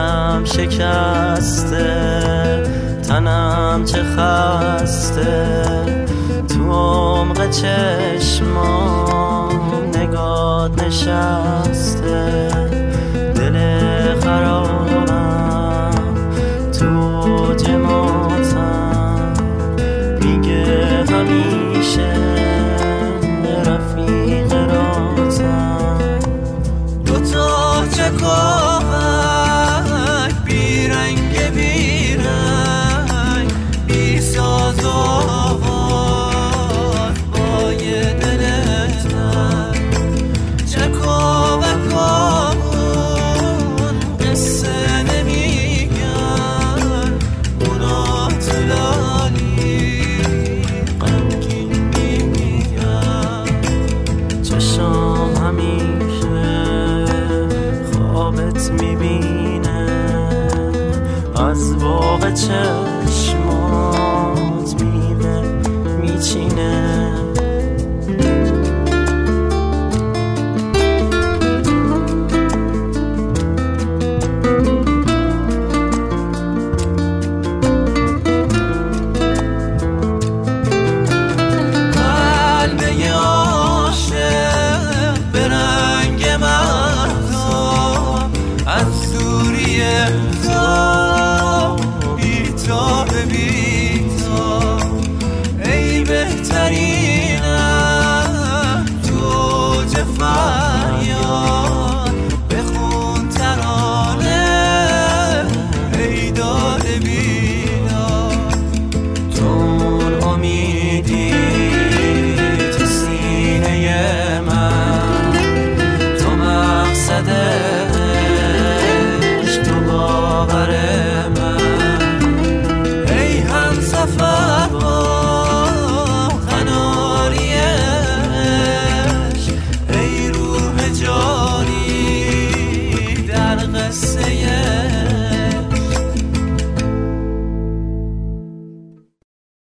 دلم شکسته، تنم چه خسته، تو عمق چشمام نگات نشسته. دل خرابم تو جماعتم، میگه همیشه رفیق راتم. دوتا چکاوک بیرنگ بیرنگ، بی ساز و آواز با یه دلت من. چکاوکامون قصه نمیگن، اونا تلالی غمگین میگن. چشام همیشه خوابت میبینه، از باغ چه